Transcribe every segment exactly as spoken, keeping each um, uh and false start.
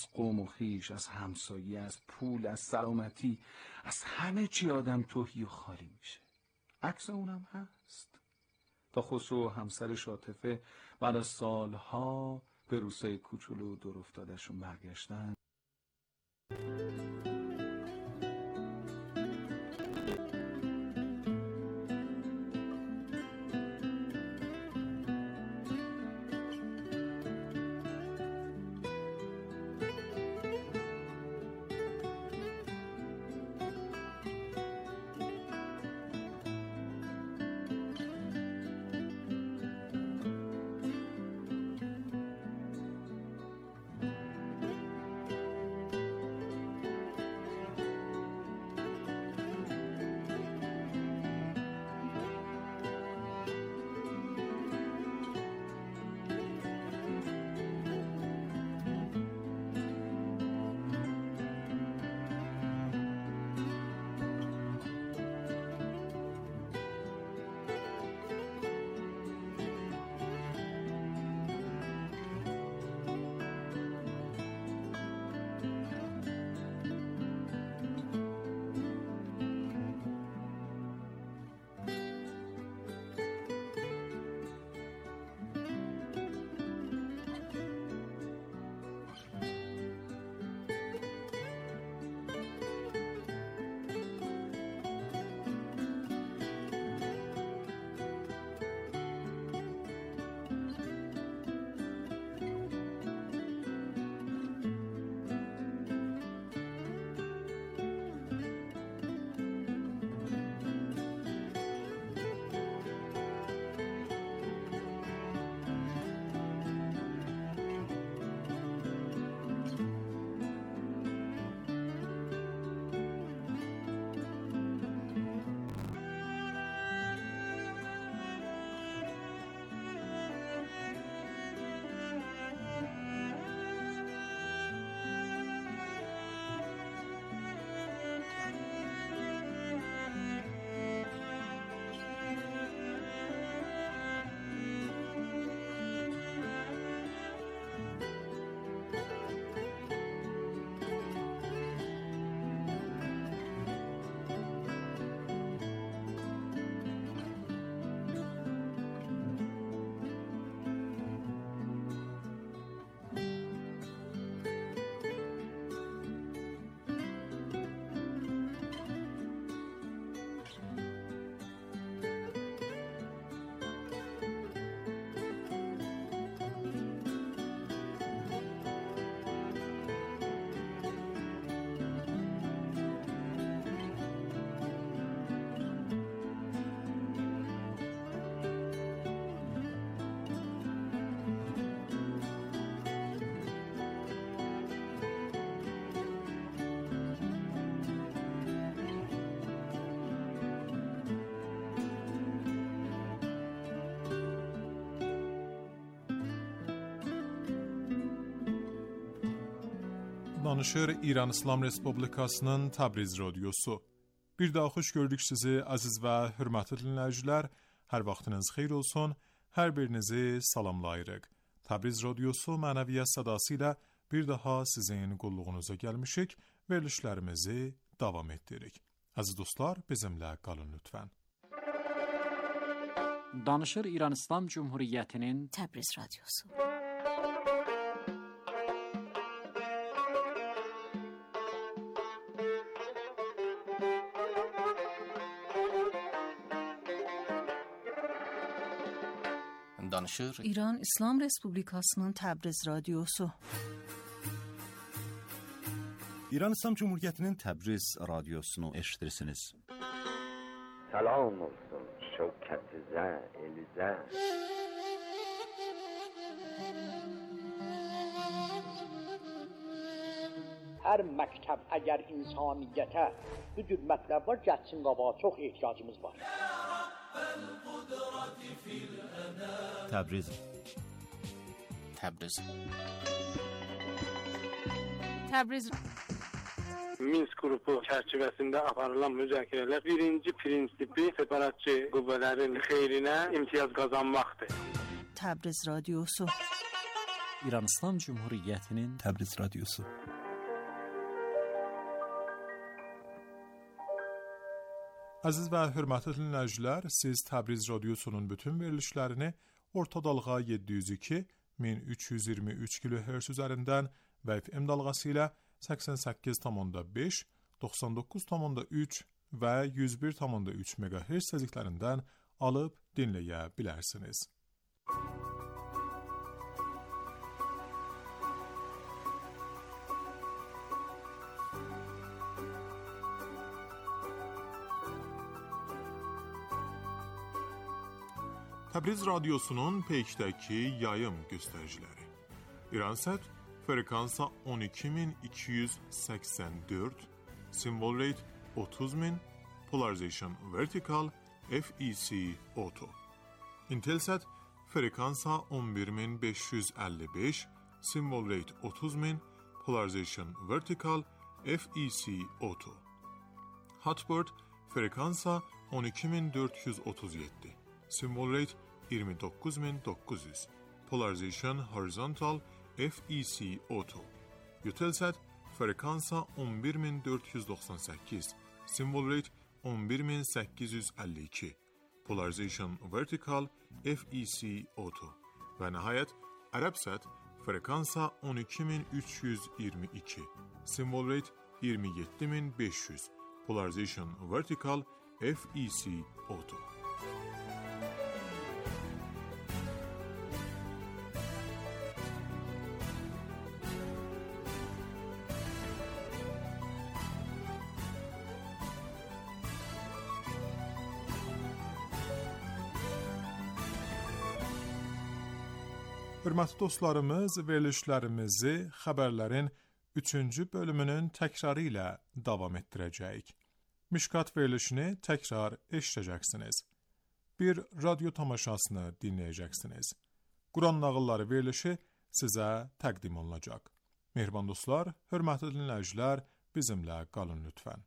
قوم و خویش، از همسایه، از پول، از سلامتی، از همه چی آدم تهی و خالی میشه. عکس اونم هست. تا خسرو و همسرش عاطفه بعد از سالها به روستای کوچولو دور افتاده‌شون برگشتن. Danışır İran İslam Respublikasının Təbriz Radiosu. Bir daha xoş gördük sizi aziz və hörmətli dinləyicilər. Hər vaxtınız xeyir olsun. Hər birinizi salamlayırıq. Təbriz Radiosu mənəviyyat sədası ilə bir daha sizin qulluğunuza gəlmişik. Verilişlərimizi davam etdiririk. Aziz dostlar, bizimlə qalın lütfən. Danışır İran İslam Cumhuriyyətinin Təbriz Radiosu. Danışır İran İslam Respublikasının Təbriz Radiosu. İran İslam Cumhuriyyətinin Təbriz Radiosunu eşitirsiniz. Salam olsun şevketizə, elizə. Hər məktəb əgər insaniyyətə bu cür mətləb var, gəlsin qabağa, çox ehtiyacımız var. Təbriz Təbriz Təbriz Minsk qrupu çərçivəsində aparılan müzakirələr birinci prinsipi separatçı qüvvələrin xeyrinə imtiyaz qazanmaqdır. Təbriz Radiosu. İran İslam Cumhuriyyətinin Təbriz radiosu. Aziz və hörmətli dinləyicilər, siz Təbriz radiosunun bütün verilişlərini orta dalğa yeddi yüz iki min üç yüz iyirmi üç kilohertz üzərindən və F M dalğası ilə səksən səkkiz nöqtə beş, doxsan doqquz nöqtə üç və yüz bir nöqtə üç megahertz tezliklərindən alıb dinləyə bilərsiniz. Təbriz radiosunun peykdəki yayım göstəriciləri. İransat frekansa on iki min iki yüz səksən dörd, symbol rate otuz min, polarization vertical, F E C auto. Intelsat frekansa on bir min beş yüz əlli beş, symbol rate otuz min, polarization vertical, F E C auto. Hotbird frekansa on iki min dörd yüz otuz yeddi. Symbol rate iyirmi doqquz min doqquz yüz. Polarization horizontal, F E C auto. Eutelsat frekansa on bir min dörd yüz doxsan səkkiz. Symbol rate on bir min səkkiz yüz əlli iki. Polarization vertical, F E C auto. Və nəhayət Arabsat frekansa on iki min üç yüz iyirmi iki. Symbol rate iyirmi yeddi min beş yüz. Polarization vertical, F E C auto. Hörmətli dostlarımız, verilişlərimizi xəbərlərin üçüncü bölümünün təkrarı ilə davam etdirəcəyik. Mişkat verilişini təkrar eşidəcəksiniz. Bir radio tamaşasını dinləyəcəksiniz. Quran nağılları verilişi sizə təqdim olunacaq. Mehriban dostlar, hörmətli dinləyicilər, bizimlə qalın lütfən.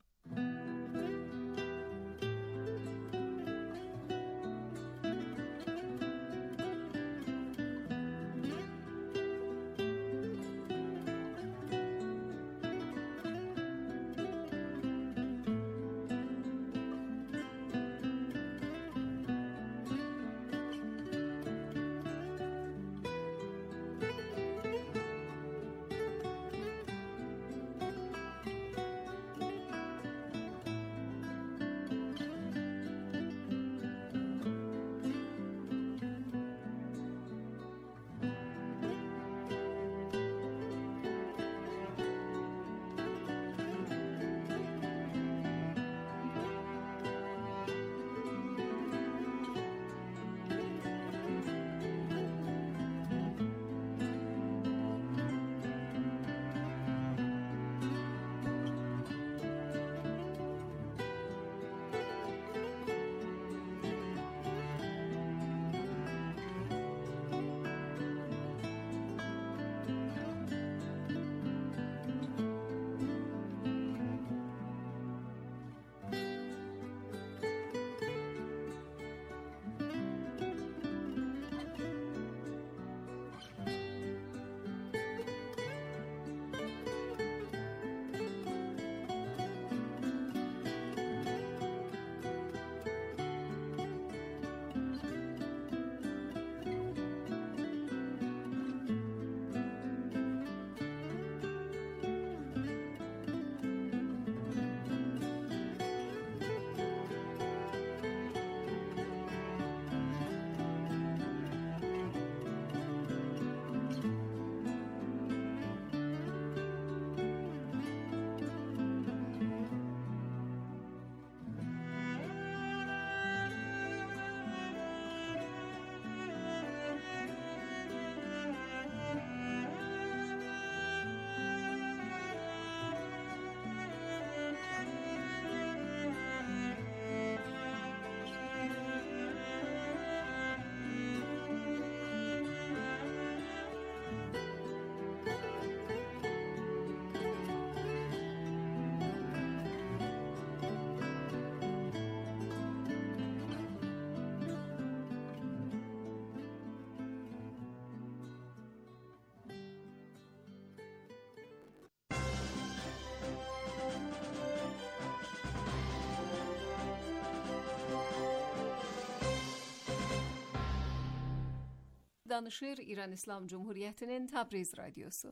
danışır İran İslam Cumhuriyeti'nin Təbriz Radyosu.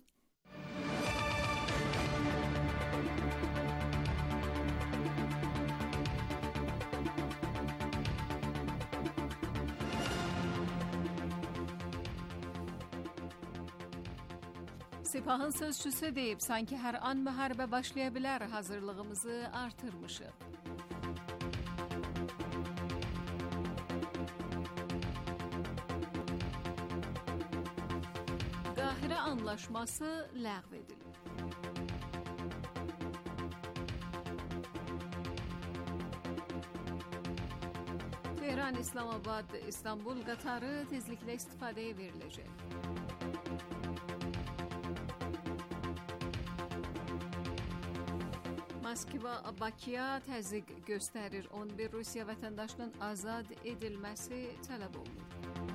Sepahın sözcüsü deyib, sanki hər an müharibə başlaya bilər, hazırlığımızı artırmışıq. Qahirə anlaşması ləğv edilir. Tehran, İslamabad, İstanbul qatarı tezliklə istifadəyə veriləcək. Moskva Bakıya təzyiq göstərir. on bir Rusiya vətəndaşının azad edilməsi tələb olunur.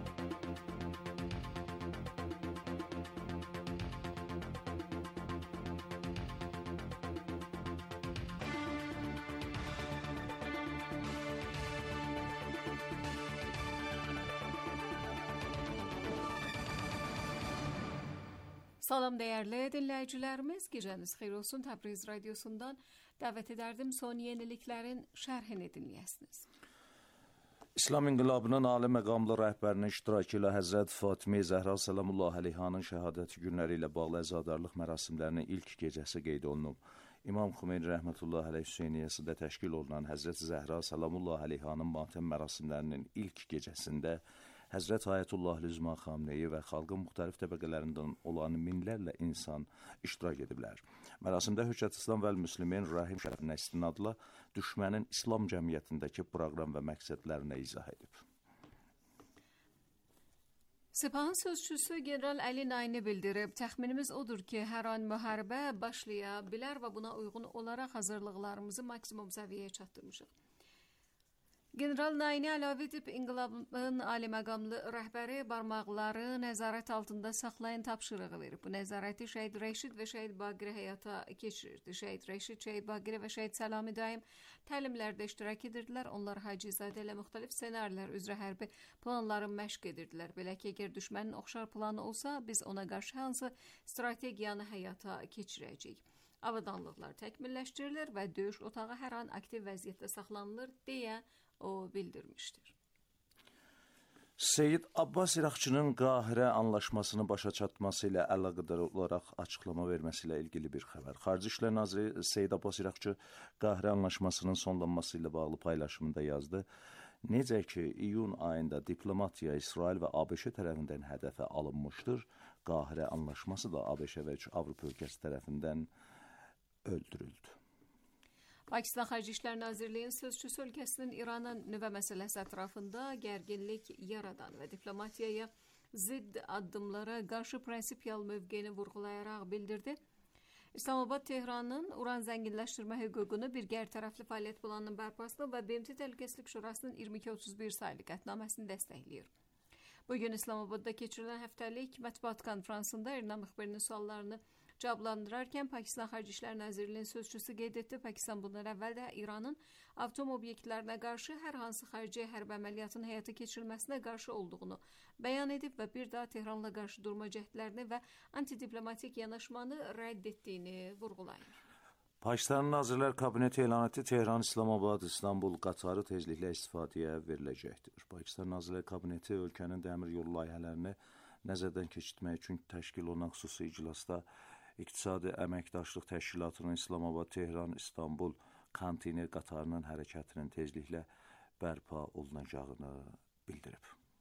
Salam dəyərli dinləyicilərimiz, gecəniz xeyir olsun. Təbriz Radyosu'ndan dəvət edərdim son yeniliklərin şərhini dinləyəsiniz. İslam İnqilabının ali məqamlı rəhbərinin iştirakı ilə Həzrət Fatimə Zəhra Səlamullah Əleyhanın şəhadəti günləri ilə bağlı əzadarlıq mərasimlərinin ilk gecəsi qeyd olunub. İmam Xümeyni Rəhmətullah Əleyh Hüseyniyyəsində təşkil olunan Həzrət Zəhra Səlamullah Əleyhanın matəm mərasimlərinin ilk gecəsində Həzrət Ayətullah Lüzma Xamneyi və xalqın müxtəlif təbəqələrindən olan minlərlə insan iştirak ediblər. Mərasimdə Höccət İslam vəl Müslimin Rahim şərəfinə istinadla düşmənin İslam cəmiyyətindəki proqram və məqsədlərinə izah edib. Sepahın sözçüsü General Əli Nayni bildirib, təxminimiz odur ki, hər an müharibə başlaya bilər və buna uyğun olaraq hazırlıqlarımızı maksimum səviyyəyə çatdırmışıq. General Nayni əlavə edib, İnqilabın ali məqamlı rəhbəri barmaqları nəzarət altında saxlayın tapşırığı verib. Bu nəzarəti Şəhid Rəşid və Şəhid Baqiri həyata keçirirdi. Şəhid Rəşid, Şəhid Baqiri və Şəhid Səlami daim təlimlərdə iştirak edirdilər. Onlar Hacizadə ilə müxtəlif ssenarilər üzrə hərbi planları məşq edirdilər. Belə ki, əgər düşmənin oxşar planı olsa, biz ona qarşı hansı strategiyanı həyata keçirəcəyik. Avadanlıqlar təkmilləşdirilir və döyüş otağı hər an aktiv vəziyyətdə saxlanılır deyə o bildirmişdir. Seyid Abbas İraqçının Qahirə anlaşmasını başa çatması ilə əlaqədar olaraq açıqlama verməsi ilə ilgili bir xəbər. Xarici İşlər Naziri Seyid Abbas İraqçı Qahirə anlaşmasının sonlanması ilə bağlı paylaşımında yazdı. Necə ki, iyun ayında diplomatiya İsrail və ABŞ tərəfindən hədəfə alınmışdır, Qahirə anlaşması da ABŞ və Avropa ölkəsi tərəfindən öldürüldü. Pakistan Xarici İşlər Nazirliyinin sözçüsü ölkəsinin İranın nüvə məsələsi ətrafında gərginlik yaradan və diplomatiyaya zidd addımlara qarşı prinsipial mövqeyini vurğulayaraq bildirdi. İslamabad Tehranın uran zənginləşdirmə hüququnu bir qeyri-tərəfli fəaliyyət planının bərpasını və B M T Təhlükəsizlik Şurasının iyirmi iki otuz bir saylı qətnaməsini dəstəkləyir. Bugün İslamabadda keçirilən həftəlik mətbuat konferansında İran müxbirinin suallarını cavablandırarkən Pakistan Xarici İşlər Nazirliyinin sözçüsü qeyd etdi. Pakistan bundan əvvəl də İranın atom obyektlərinə qarşı hər hansı xarici hərbi əməliyyatın həyata keçirilməsinə qarşı olduğunu bəyan edib və bir daha Tehranla qarşı durma cəhdlərini və antidiplomatik yanaşmanı rədd etdiyini vurğulayır. Pakistan Nazirlər Kabineti elan etdi, Tehran, İslamabad, İstanbul qatarı tezliklə istifadəyə veriləcəkdir. Pakistan Nazirlər Kabineti ölkənin dəmir yolu layihələrini nəzərdən keçirmək üçün təşkil olunan xüsusi iclasda İqtisadi Əməkdaşlıq Təşkilatının İslamabad, Tehran, İstanbul konteyner qatarının hərəkətinin tezliklə bərpa olunacağını bildirib.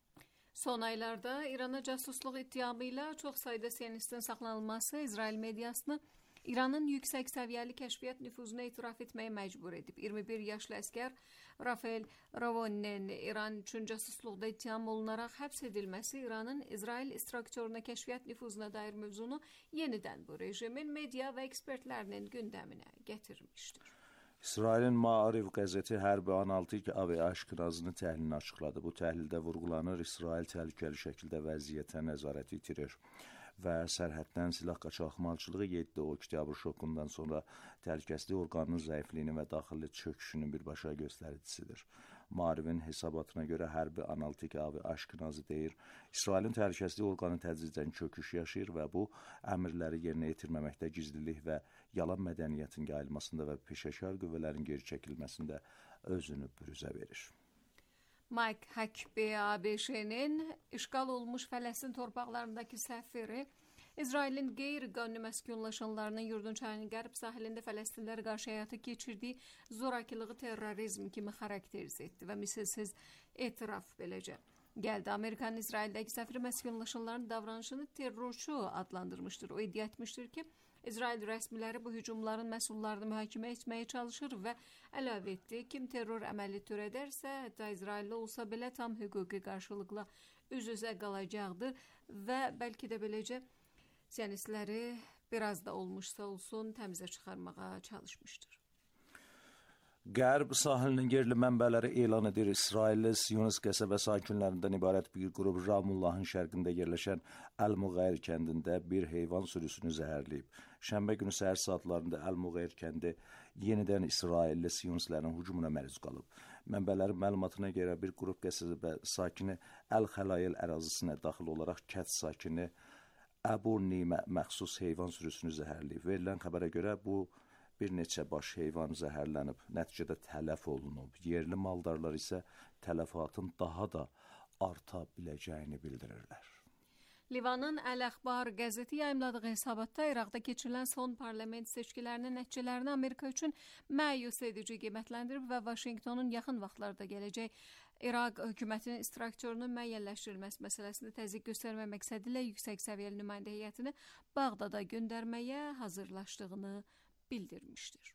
Son aylarda İrana casusluq ittihamı ilə çox sayda siyonistin saxlanılması İsrail mediasını İranın yüksək səviyyəli kəşfiyyat nüfuzunu etiraf etməyə məcbur edib. iyirmi bir yaşlı əskər Rafael Ravonne'nin İran üçün casusluqda ittiham olunaraq həbs edilməsi İranın İsrail istirakçörünə kəşfiyyat nüfuzuna dair mövzunu yenidən bu rejimin media və ekspertlərinin gündəminə gətirmişdir. İsrailin Maariv qəzeti hərbi analitik A V Aşkınazını təhlilini açıqladı. Bu təhlildə vurğulanır, İsrail təhlükəli şəkildə vəziyyətə nəzarət itirir. və sərhəddən silah qaçaqmalçılığı yeddi oktyabr şokundan sonra təhlükəsizlik orqanının zəifliyinin və daxili çöküşünün birbaşa göstəricisidir. Maarifin hesabatına görə hərbi analitik Avi Aşkinazi deyir, İsrailin təhlükəsizlik orqanı tədricən çöküş yaşayır və bu əmrləri yerinə yetirməməkdə gizlilik və yalan mədəniyyətin yayılmasında və peşəkar qüvvələrin geri çəkilməsində özünü bürüzə verir. Mike Huckabee, A B Ş'nin işgal olmuş Fələstin torpaqlarındakı səfiri, İsrailin qeyri-qanuni məskunlaşanlarının yurdun çayının qərb sahilində Fələstinlər qarşı həyata keçirdiyi zorakılığı terrorizm kimi xarakteriz etdi və misilsiz etiraf beləcə gəldi. Amerikanın İsraildəki səfiri məskunlaşanların davranışını terrorçu adlandırmışdır. O iddia etmişdir ki, İsrail rəsmiləri bu hücumların məsullarını mühakimə etməyə çalışır və əlavə etdi, kim terror əməli törədərsə, hətta İsrailli olsa belə tam hüquqi qarşılıqla üz-üzə qalacaqdır və bəlkə də beləcə siyonistləri biraz da olmuşsa olsun təmizə çıxarmağa çalışmışdır. Qərb sahilinin yerli mənbələri elan edir. İsrailli Siyonist qəsəbə sakinlərindən ibarət bir qrup Ramullahın şərqində yerləşən Əl-Muğayr kəndində bir heyvan sürüsünü zəhərləyib. Şənbə günü səhər saatlarında Əl-Muğayr kəndi yenidən İsrailli Siyonistlərin hücumuna məruz qalıb. Mənbələrin məlumatına görə bir qrup qəsəbə sakini Əl-Xəlayel ərazisinə daxil olaraq kənd sakini Əbu Nimə məxsus heyvan sürüsünü zəhərləyib. Verilən xəbərə görə bu bir neçə baş heyvan zəhərlənib, nəticədə tələf olunub. Yerli maldarlar isə tələfatın daha da arta biləcəyini bildirirlər. Livanın Əl-Əxbar qəzeti yayımladığı hesabatda İraqda keçirilən son parlament seçkilərinin nəticələrini Amerika üçün məyus edici qiymətləndirib və Vaşinqtonun yaxın vaxtlarda gələcək İraq hökumətinin istirakçörünün müəyyənləşdirilməsi məsələsində təzyiq göstərmə məqsədilə yüksək səviyyəli nümayəndə heyətini Bağdada göndərməyə hazırlaşdığını bildirmişdir.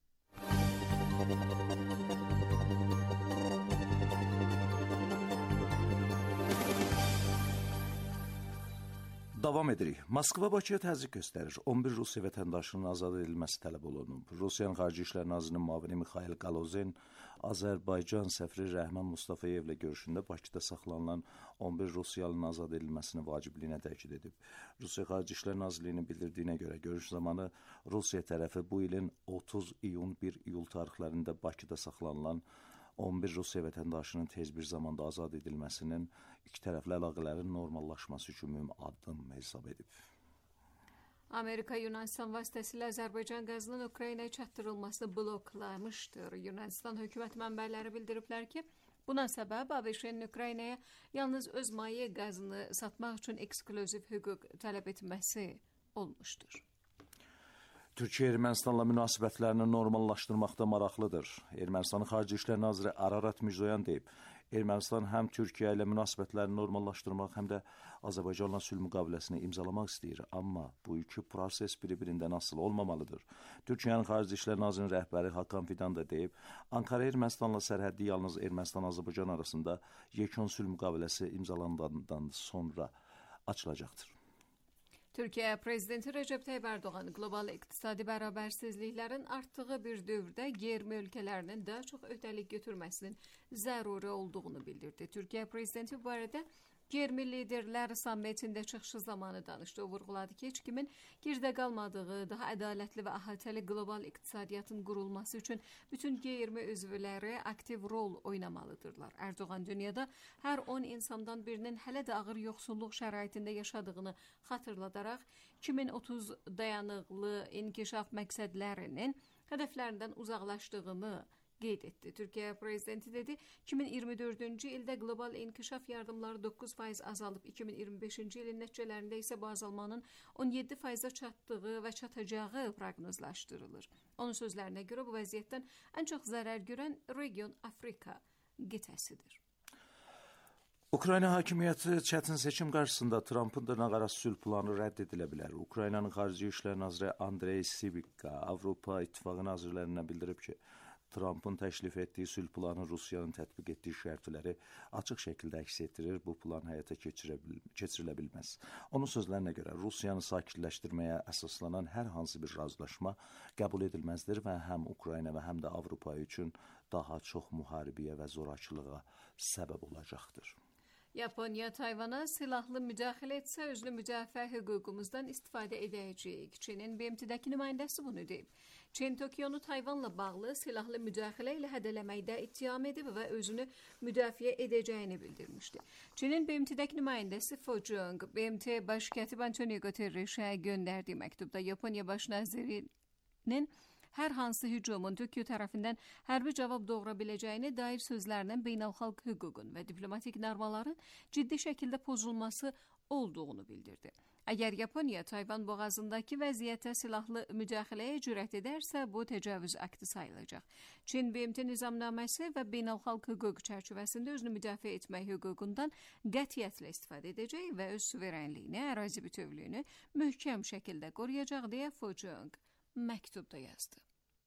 Davam edirik. Moskva Bakıya təzyiq göstərir. on bir Rusiya vətəndaşının azad edilməsi tələb olunub. Rusiyanın Xarici İşlər Nazirinin müavini Mixail Galozin Azərbaycan səfiri Rəhman Mustafayevlə görüşündə Bakıda saxlanılan on bir Rusiyalının azad edilməsini vacibliyinə təkid edib. Rusiya Xarici İşlər Nazirliyinin bildirdiyinə görə görüş zamanı Rusiya tərəfi bu ilin otuz iyun bir iyul tarixlərində Bakıda saxlanılan on bir Rusiya vətəndaşının tez bir zamanda azad edilməsinin iki tərəfli əlaqələrin normallaşması üçün mühüm addım hesab edib. Amerika Yunanistan vasitəsilə Azərbaycan qazının Ukraynaya çatdırılmasını bloklamışdır. Yunanistan hökumət mənbələri bildiriblər ki, buna səbəb A B Ş'nin Ukraynaya yalnız öz maye qazını satmaq üçün eksklüziv hüquq tələb etməsi olmuşdur. Türkiyə Ermənistanla münasibətlərini normallaşdırmaqda maraqlıdır. Ermənistanın Xarici İşlər Naziri Ararat Mirzoyan deyib, Ermənistan həm Türkiyə ilə münasibətlərini normallaşdırmaq, həm də Azərbaycanla sülh müqaviləsini imzalamaq istəyir. Amma bu iki proses bir-birindən asılı olmamalıdır. Türkiyənin Xarici İşlər Nazirinin rəhbəri Hakan Fidan da deyib, Ankara Ermənistanla sərhəddi yalnız Ermənistan-Azərbaycan arasında yekun sülh müqaviləsi imzalanandan sonra açılacaqdır. Türkiyə Prezidenti Recep Tayyip Erdoğan qlobal iqtisadi bərabərsizliklərin artdığı bir dövrdə qeyri ölkələrinin daha çox öhdəlik götürməsinin zəruri olduğunu bildirdi. Türkiyə Prezidenti bu barədə qeyri liderlər sammitində çıxışı zamanı danışdı. O vurğuladı ki, heç kimin geridə qalmadığı, daha ədalətli və əhatəli qlobal iqtisadiyyatın qurulması üçün bütün G iyirmi üzvləri aktiv rol oynamalıdırlar. Erdoğan dünyada hər on insandan birinin hələ də ağır yoxsulluq şəraitində yaşadığını xatırladaraq iki min otuz dayanıqlı inkişaf məqsədlərinin hədəflərindən uzaqlaşdığını qeyd etdi. Türkiyə Prezidenti dedi, iki min iyirmi dördüncü ildə qlobal inkişaf yardımları doqquz faiz azalıb, iki min iyirmi beşinci ilin nəticələrində isə bu azalmanın on yeddi faiza çatdığı və çatacağı proqnozlaşdırılır. Onun sözlərinə görə bu vəziyyətdən ən çox zərər görən region Afrika qitəsidir. Ukrayna hakimiyyəti çətin seçim qarşısında Trumpın dırnaqarası sülh planı rədd edilə bilər. Ukraynanın Xarici İşlər Naziri Andrey Sibika Avropa İttifaqı nazirlərinə bildirib ki, Trumpın təklif etdiyi sülh planı Rusiyanın tətbiq etdiyi şərtləri açıq şəkildə əks etdirir, bu plan həyata keçirilə bilməz. Onun sözlərinə görə Rusiyanı sakitləşdirməyə əsaslanan hər hansı bir razılaşma qəbul edilməzdir və həm Ukrayna və həm də Avropa üçün daha çox müharibəyə və zorakılığa səbəb olacaqdır. Yaponiya Tayvana silahlı müdaxilə etsə özlü müdafiə hüququmuzdan istifadə edəcəyik. Çinin B M T'dəki nümayəndəsi bunu deyib. Çin Tokyonu Tayvanla bağlı silahlı müdaxilə ilə hədələməkdə ittiham edib və özünü müdafiə edəcəyini bildirmişdi. Çinin B M T'dəki nümayəndəsi Fo Jung, B M T Baş Katib Antonio Guterres'e göndərdiyi məktubda Yaponiya Baş Nazirinin hər hansı hücumun Tokyo tərəfindən hərbi cavab doğura biləcəyini dair sözlərlə beynəlxalq hüququn və diplomatik normaların ciddi şəkildə pozulması olduğunu bildirdi. Əgər Yaponiya Tayvan boğazındakı vəziyyətə silahlı müdaxiləyə cürət edərsə, bu təcavüz aktı sayılacaq. Çin B M T nizamnaməsi və beynəlxalq hüquq çərçivəsində özünü müdafiə etmək hüququndan qətiyyətlə istifadə edəcək və öz suverenliyini, ərazi bütövlüyünü möhkəm şəkildə qoruyacaq deyə Fo Jung məktubda yazdı.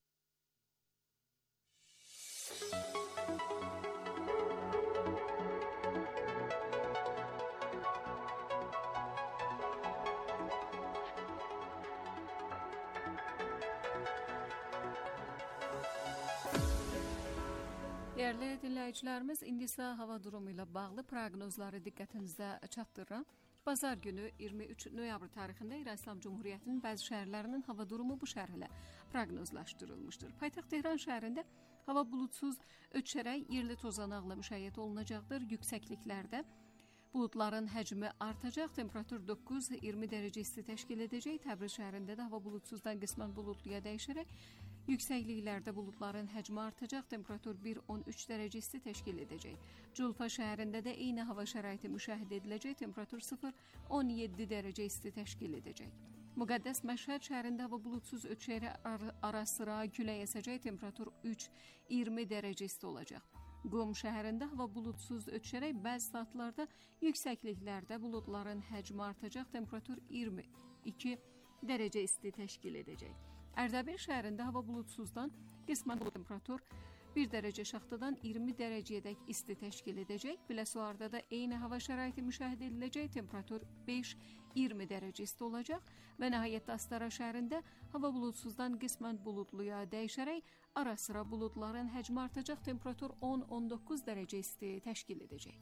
Yerli dinləyicilərimiz, indi isə hava durumu ilə bağlı proqnozları diqqətinizə çatdırıram. Bazar günü iyirmi üç noyabr tarixində İran İslam Cumhuriyyətinin bəzi şəhərlərinin hava durumu bu şərhlə proqnozlaşdırılmışdır. Paytaxt Tehran şəhərində hava bulutsuz, ötüşərək yerli tozanaqla müşayiət olunacaqdır. Yüksəkliklərdə buludların həcmi artacaq, temperatur doqquz iyirmi dərəcə isti təşkil edəcək. Təbriz şəhərində də hava bulutsuzdan qismən buludluya dəyişərək yüksəkliklərdə buludların həcmi artacaq, temperatur bir on üç dərəcə isti təşkil edəcək. Culfa şəhərində də eyni hava şəraiti müşahidə ediləcək, temperatur sıfır on yeddi dərəcə isti təşkil edəcək. Müqəddəs Məşhəd şəhərində hava bulutsuz ötüşərək ar ara sıra külək əsəcək, temperatur üç iyirmi dərəcə isti olacaq. Qum şəhərində hava bulutsuz ötüşərək bəzi saatlarda yüksəkliklərdə buludların həcmi artacaq, temperatur iyirmi iki dərəcə isti təşkil edəcək. Ərdəbil şəhərində hava bulutsuzdan qismən bulud, temperatur bir dərəcə şaxtadan iyirmi dərəcəyədək isti təşkil edəcək. Biləsuarda da eyni hava şəraiti müşahidə ediləcək, temperatur beş iyirmi dərəcə isti olacaq və nəhayət Astara şəhərində hava bulutsuzdan qismən buludluya dəyişərək ara sıra buludların həcmi artacaq, temperatur on on doqquz dərəcə isti təşkil edəcək.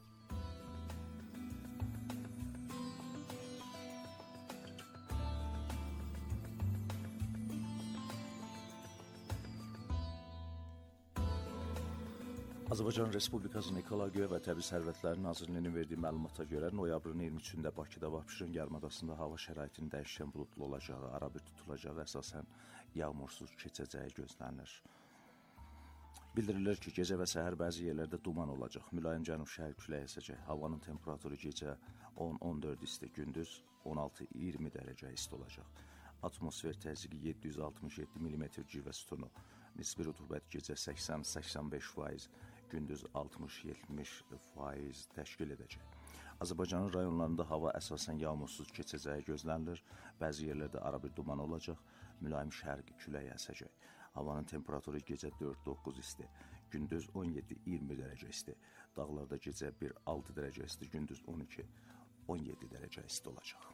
Azərbaycan Respublikasının Ekologiya və Təbii Sərvətlər Nazirliyinin verdiyi məlumata görə noyabrın iyirmi üçündə Bakıda və Abşeron yarımadasında hava şəraitinin dəyişkən buludlu olacağı, arabir tutulacağı, əsasən yağmursuz keçəcəyi gözlənilir. Bildirilir ki, gecə və səhər bəzi yerlərdə duman olacaq, mülayim cənub-şərq küləyi əsəcək, havanın temperaturu gecə on on dörd isti, gündüz on altı iyirmi dərəcə isti olacaq. Atmosfer təzyiqi yeddi yüz altmış yeddi millimetr civə sütunu, nisbi rütubət gecə səksən səksən beş faiz, gündüz altmış yetmiş faiz təşkil edəcək. Azərbaycanın rayonlarında hava əsasən yağmursuz keçəcəyi gözlənilir. Bəzi yerlərdə arabir duman olacaq, mülayim şərq küləyi əsəcək. Havanın temperaturu gecə dörd doqquz isti, gündüz on yeddi iyirmi dərəcə isti. Dağlarda gecə bir altı dərəcə isti, gündüz on iki on yeddi dərəcə isti olacaq.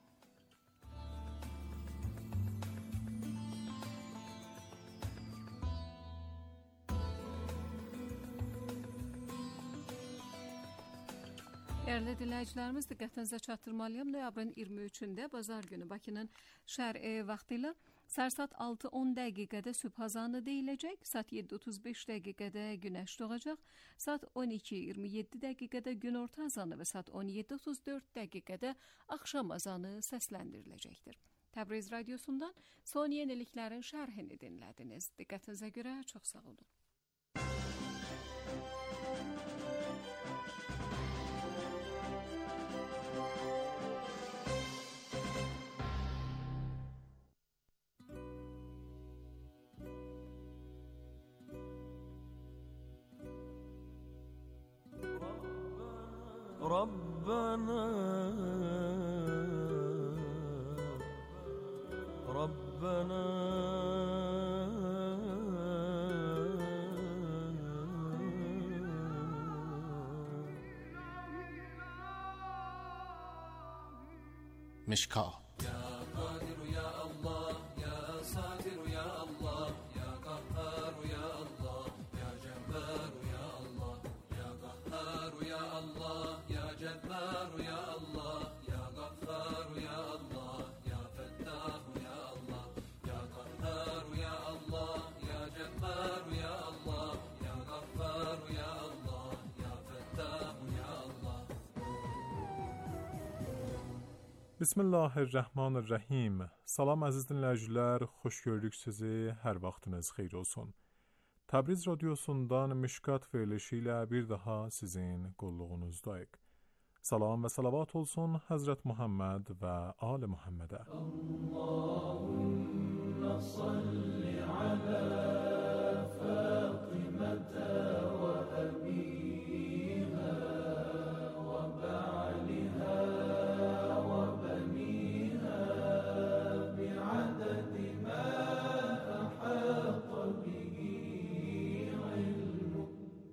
Dəyərli dinləyicilərimiz, diqqətinizə çatdırmalıyam. Noyabrın iyirmi üçündə bazar günü Bakının şərq vaxtı ilə saat altı on dəqiqədə sübh azanı deyiləcək, saat yeddi otuz beş dəqiqədə günəş doğacaq, saat on iki iyirmi yeddi dəqiqədə günorta azanı və saat on yeddi otuz dörd dəqiqədə axşam azanı səsləndiriləcəkdir. Təbriz radiosundan son yeniliklərin şərhini dinlədiniz. Diqqətinizə görə çox sağ olun. ربنا ربنا مشکا يا قادر يا الله يا صابر يا الله يا قهار يا الله يا جبار يا الله يا قهار يا الله يا جبار جبار يا الله يا غفار يا الله يا فتاح يا الله يا قهار يا الله يا جبار يا الله يا غفار يا الله يا فتاح يا الله. Bismillahirrahmanirrahim. Salam əziz dinləyicilər, xoş gördük sizi, hər vaxtınız xeyir olsun. Təbriz radiosundan Mişkat verilişi ilə bir daha sizin qulluğunuzdayıq. Salam və salavat olsun Həzrət Muhammed və Ali Muhammedə. Allahümme salli alə Fatimətə və əbihə və ba'lihə və bənihə bi'adədi mə əhətə bihi ilmü.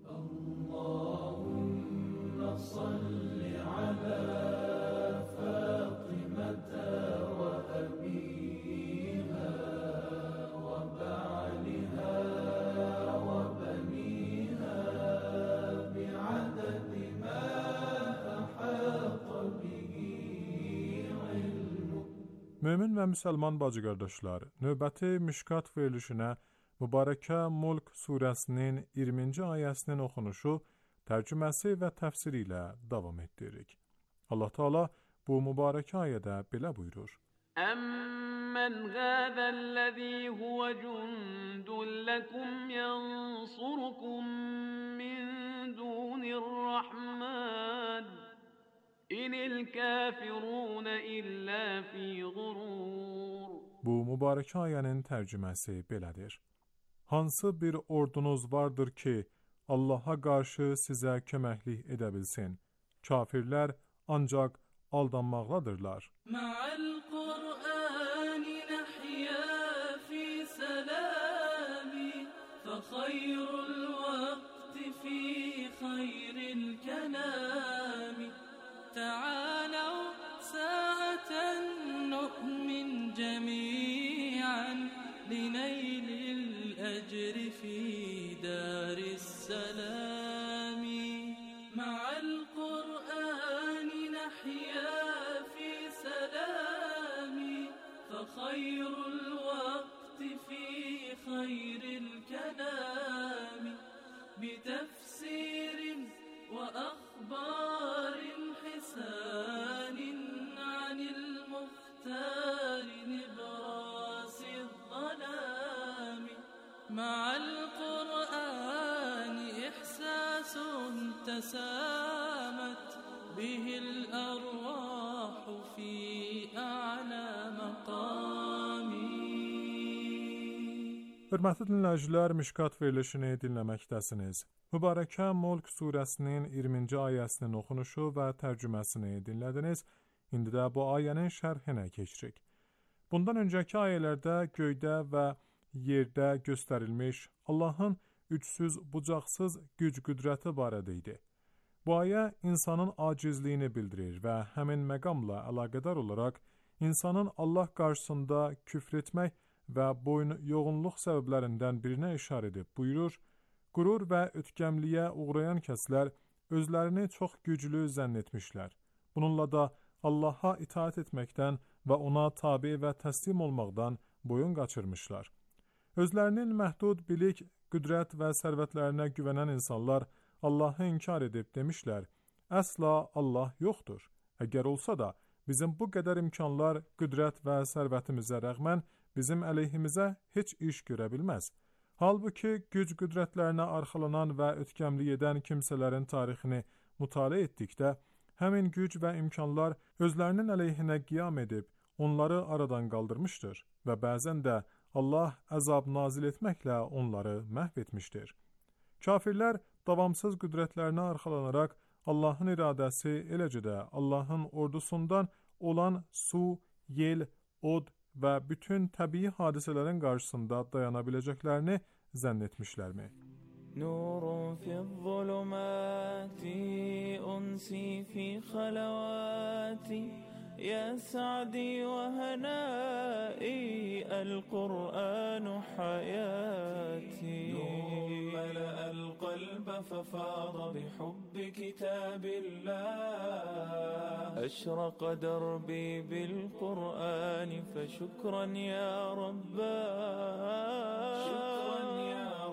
Allahümme salli alə Fatimətə və əbihə və ba'lihə və bənihə bi'adədi mə əhətə bihi ilmü. Mömin və müsəlman bacı-qardaşlar, növbəti Mişkat verilişinə Mübarəkə Mulk surəsinin iyirminci ayəsinin oxunuşu, tərcüməsi və təfsiri ilə davam etdiririk. Allah Teala bu mübarəkə ayədə belə buyurur. Əmmən qəzəl-ləzî huvə cündun ləkum yansurukum min dunir-Rahman inil kafirun illə fi ğurur. Bu mübarəkə ayənin tərcüməsi belədir. Hansı bir ordunuz vardır ki, Allaha qarşı sizə köməklik edə bilsin. Kafirlər ancaq aldanmaqdadırlar. Ma'al Qur'ani nahya fi salami fa khayrul vaqti fi khayril kalami ta'alaw sa'atan nu'min jami'an linaylil ajri fi daris السلام مع القرآن نحيا في سلام فخير الوقت في خير الكلام بتفسير وأخبار حسان عن المختار نبراس الظلام مع القرآن إحساس تسامت به الأرواح في أعلى مقام. Hörmətli dinləyicilər, Mişkat verilişini dinləməkdəsiniz. Mübarəkə Mulk surəsinin iyirminci ayəsinin oxunuşu və tərcüməsini dinlədiniz. İndi də bu ayənin şərhinə keçirik. Bundan öncəki ayələrdə göydə və yerdə göstərilmiş Allahın ücsüz, bucaqsız güc-qüdrəti barədə idi. Bu ayə insanın acizliyini bildirir və həmin məqamla əlaqədar olaraq insanın Allah qarşısında küfr etmək və boyun yoğunluq səbəblərindən birinə işarə edib buyurur, qürur və ötkəmliyə uğrayan kəslər özlərini çox güclü zənn etmişlər. Bununla da Allaha itaat etməkdən və ona tabe və təslim olmaqdan boyun qaçırmışlar. Özlərinin məhdud bilik, qüdrət və sərvətlərinə güvənən insanlar Allahı inkar edib demişlər, əsla Allah yoxdur. Əgər olsa da, bizim bu qədər imkanlar, qüdrət və sərvətimizə rəğmən bizim əleyhimizə heç iş görə bilməz. Halbuki güc qüdrətlərinə arxalanan və ötkəmlik edən kimsələrin tarixini mütaliə etdikdə, həmin güc və imkanlar özlərinin əleyhinə qiyam edib, onları aradan qaldırmışdır və bəzən də Allah əzab nazil etməklə onları məhv etmişdir. Kafirlər davamsız qüdrətlərinə arxalanaraq Allahın iradəsi, eləcə də Allahın ordusundan olan su, yel, od və bütün təbii hadisələrin qarşısında dayana biləcəklərini zənn etmişlərmi? نور في الظلمات أنسي في خلواتي يا سعدي وهنائي القرآن حياتي نور ملأ القلب ففاض بحب كتاب الله أشرق دربي بالقرآن فشكرا يا رباه شكرا يا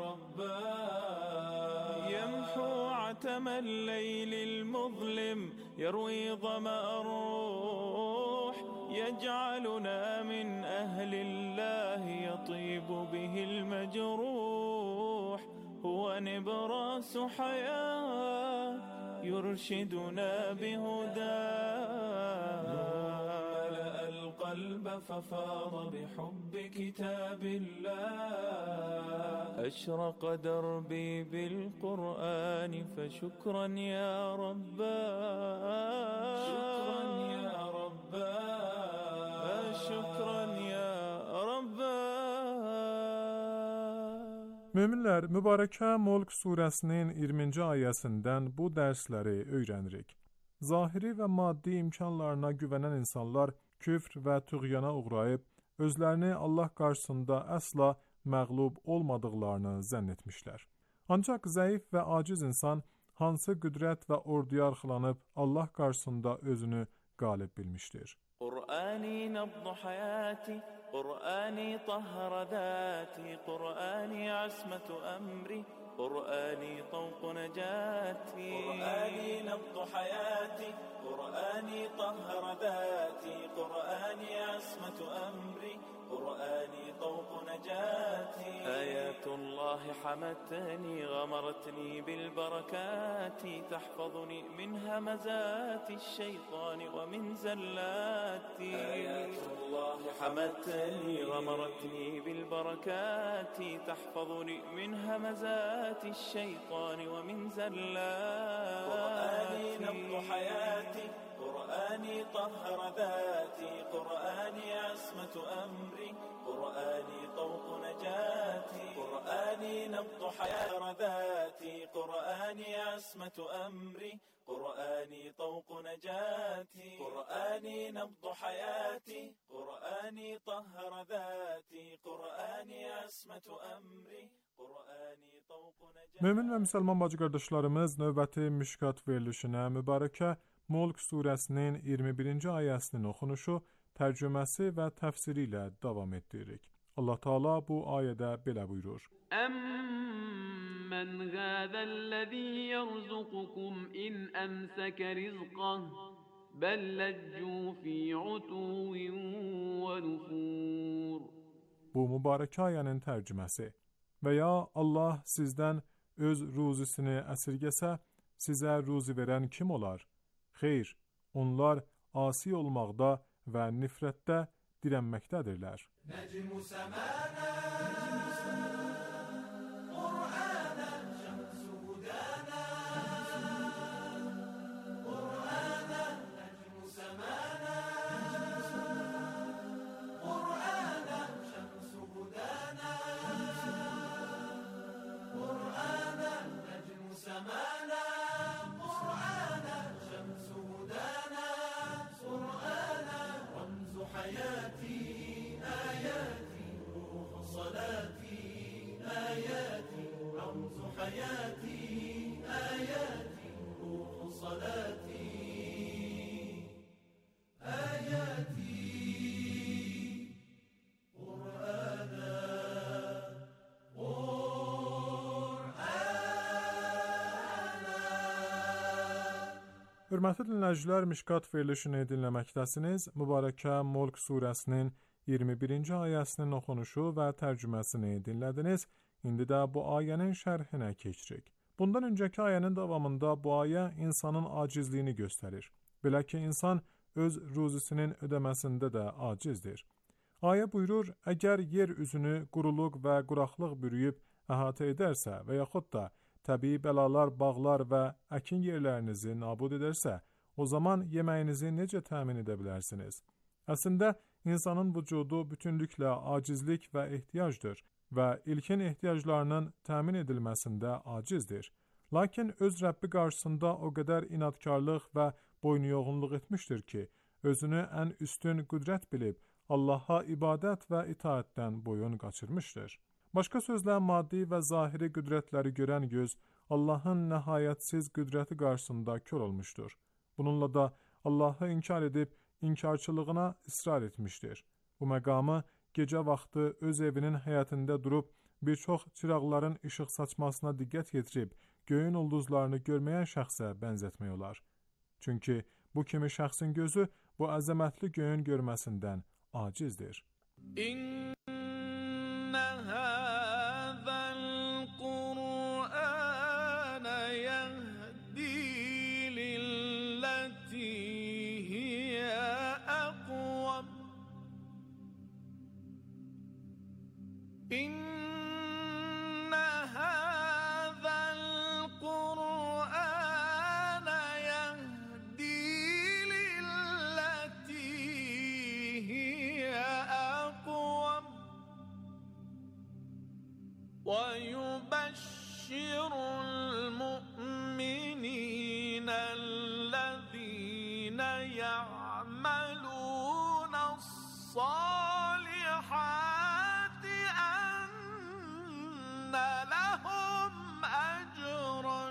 رباه يمحو عتم الليل المظلم يروي ظمأ الروح يجعلنا من أهل الله يطيب به المجروح هو نبراس حياة يرشدنا بهداه ملأ القلب ففاض بحب كتاب الله أشرق دربي بالقرآن فشكرا يا رباه شكرا يا رباه شكرا يا رباه. Möminlər, Mübarəkə Mulk surəsinin iyirminci ayəsindən bu dərsləri öyrənirik. Zahiri və maddi imkanlarına güvənən insanlar küfr və tüğyana uğrayıb, özlərini Allah qarşısında əsla məğlub olmadıqlarını zənn etmişlər. Ancaq zəif və aciz insan hansı qüdrət və orduya arxalanıb Allah qarşısında özünü qalib bilmişdir. قرآني نبض حياتي قرآني طهر ذاتي قرآني عصمة أمري قرآني طوق نجاتي قرآني نبض حياتي قرآني طهر ذاتي قرآني عصمة أمري قرآني طوق نجاتي آيات الله حمتني غمرتني بالبركات تحفظني من همزات الشيطان ومن زلاتي آيات الله حمتني غمرتني بالبركات تحفظني من همزات الشيطان ومن زلاتي قرآني نبض حياتي قرآني طهر ذاتي قرآني عصمة أمري قرآني طوق نجاتي قرآني نبض حياة ذاتي قرآني عصمة أمري قرآني طوق نجاتي قرآني نبض حياتي قرآني طهر ذاتي قرآني عصمة أمري قرآني طوق نجاتي. Mömin və müsəlman bacı qardaşlarımız, növbəti müşkat verilişinə Mübarəkə Mulk surəsinin iyirmi birinci ayəsinin oxunuşu, tərcüməsi və təfsiri ilə davam etdiririk. Allah Teala bu ayədə belə buyurur. Əmmən gədəl-ləzî yərzuqukum in əmsəkə rizqah bəlləccû fî utuvin və nufur. Bu mübarək ayənin tərcüməsi. Və ya Allah sizdən öz ruzisini əsirgəsə, sizə ruzi verən kim olar? Xeyr, onlar asi olmaqda və nifrətdə dirənməkdədirlər. Nəcmu səmənə, Qur'anə, şəmsu hudənə, Qur'anə, nəcmu səmənə, Qur'anə, şəmsu hudənə, Qur'anə, nəcmu səmənə, حياتي آياتي روح صلاتي آياتي رمز حياتي آياتي روح صلاتي آياتي قرآنا Hörmətli dinləyicilər, Mişkat verilişini dinləməkdəsiniz. Mübarəkə Mulk surəsinin iyirmi birinci ayəsinin oxunuşu və tərcüməsini dinlədiniz. İndi də bu ayənin şərhinə keçirik. Bundan öncəki ayənin davamında bu ayə insanın acizliyini göstərir. Belə ki, insan öz ruzisinin ödəməsində də acizdir. Ayə buyurur, əgər yer üzünü quruluq və quraqlıq bürüyüb əhatə edərsə və yaxud da təbii bəlalar, bağlar və əkin yerlərinizi nabud edərsə, o zaman yeməyinizi necə təmin edə bilərsiniz? Əslində, insanın vücudu bütünlüklə acizlik və ehtiyacdır və ilkin ehtiyaclarının təmin edilməsində acizdir. Lakin öz Rəbbi qarşısında o qədər inadkarlıq və boynuyoğunluq etmişdir ki, özünü ən üstün qüdrət bilib, Allaha ibadət və itaətdən boyun qaçırmışdır. Başqa sözlə, maddi və zahiri qüdrətləri görən göz Allahın nəhayətsiz qüdrəti qarşısında kör olmuşdur. Bununla da Allahı inkar edib inkarçılığına israr etmişdir. Bu məqamı gecə vaxtı öz evinin həyətində durub bir çox çıraqların işıq saçmasına diqqət yetirib göyün ulduzlarını görməyən şəxsə bənzətmək olar. Çünki bu kimi şəxsin gözü bu əzəmətli göyün görməsindən acizdir. İnnə həzəl Qur'anə yəhdi lilləti hiyə əqvəm. İnnə həzəl Qur'anə yəhdi lilləti hiyə əqvəm. وَيُبَشِّرُ الْمُؤْمِنِينَ الَّذِينَ يَعْمَلُونَ الصَّالِحَاتِ أَنَّ لَهُمْ أَجْرًا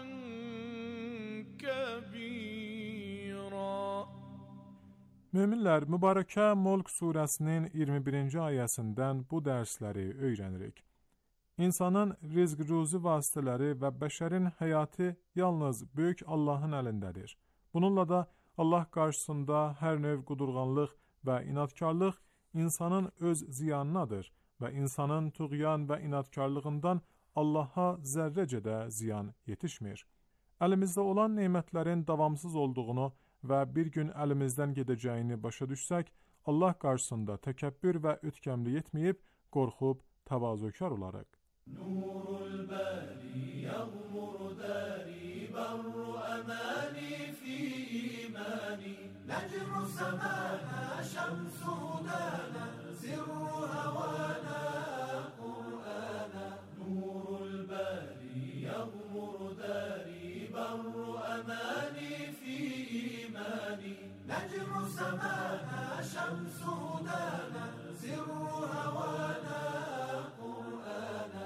كَبِيرًا. Möminlər, Mübarəkə Mulk surəsinin iyirmi birinci ayəsindən bu dərsləri öyrənirik. İnsanın rizq ruzi vasitələri və bəşərin həyatı yalnız böyük Allahın əlindədir. Bununla da Allah qarşısında hər növ qudurğanlıq və inadkarlıq insanın öz ziyanınadır və insanın tuğyan və inadkarlığından Allaha zərrəcə də ziyan yetişmir. Əlimizdə olan nemətlərin davamsız olduğunu və bir gün əlimizdən gedəcəyini başa düşsək, Allah qarşısında təkəbbür və ötkəmlik etməyib, qorxub təvazökar olarıq. Nurul bari yağmur dari barru amani fi imani necru semana şemsu dana zirru havana Kur'ana. Nurul bari yağmur dari barru amani fi imani necru semana şemsu dana zirru havana Kur'ana.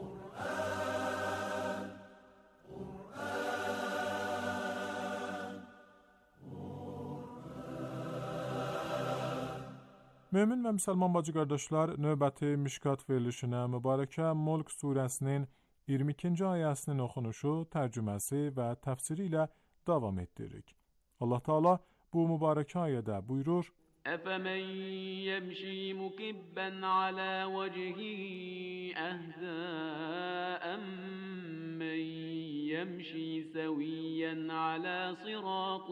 Mömin və müsəlman bacı qardaşlar, növbəti Mişkat verilişinə Mübarəkə Mulk surəsinin iyirmi ikinci ayəsinin oxunuşu, tərcüməsi və təfsiri ilə davam etdiririk. Allah Teala bu mübarəkə ayədə buyurur: أفمن يمشي مكبا على وجهه أهدى أمن يمشي سويا على صراط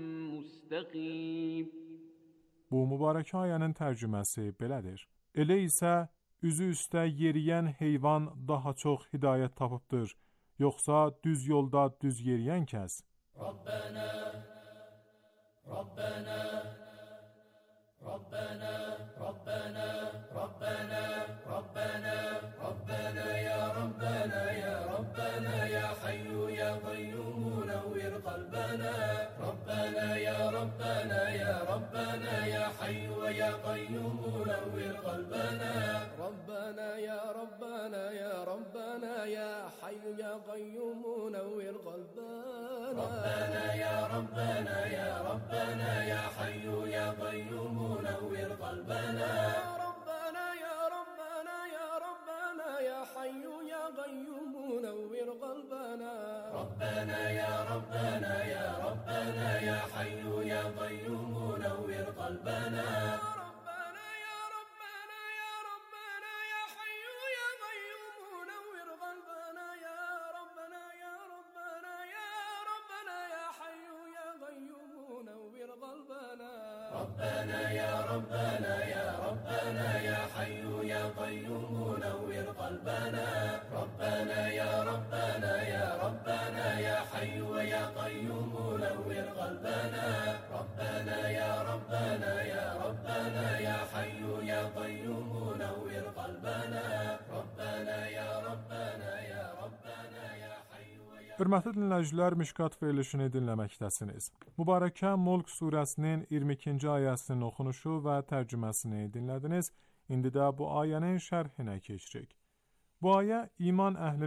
مستقيم. Bu mübarək ayənin tərcüməsi belədir. Elə isə üzü üstə yeriyən heyvan daha çox hidayət tapıbdır, yoxsa düz yolda düz yeriyən kəs? Rabbana Rabbana Rabbana Rabbana Rabbana Rabbana Rabbana ya Rabbana ya Rabbana ya Hayyu ya Qayyum nawwir qalbana. Rabbana ya Rabbana ya Rabbana ya Hayyu ya Qayyum nawwir qalbana. Rabbana ya Rabbana ya Rabbana ya Hayyu ya Qayyum nawwir qalbana. Rabbana ya Rabbana ya Rabbana ya Hayyu ya Qayyum نور قلبنا. ربنا يا ربنا يا ربنا يا حي يا قيوم نور قلبنا. ربنا يا ربنا يا ربنا يا حي يا قيوم نور قلبنا. ربنا يا ربنا يا ربنا يا حي يا قيوم نور قلبنا. يا ربنا يا ربنا يا ربنا يا حي يا قيوم نور قلبنا. ربنا يا ربنا يا ربنا يا حي يا قيوم نور قلبنا. ربنا يا ربنا يا ربنا يا حي يا قيوم نور قلبنا. ربنا يا ربنا يا ربنا يا حي يا قيوم نور قلبنا. ربنا يا ربنا يا ربنا يا حي. Hörmətli dinləyicilər, Mişkat verilişini dinləməkdəsiniz. Mübarəkə Mulk surəsinin iyirmi ikinci ayəsinin oxunuşu və tərcüməsini dinlədiniz. İndi də bu ayənin şərhinə keçirik. Bu ayə iman əhlini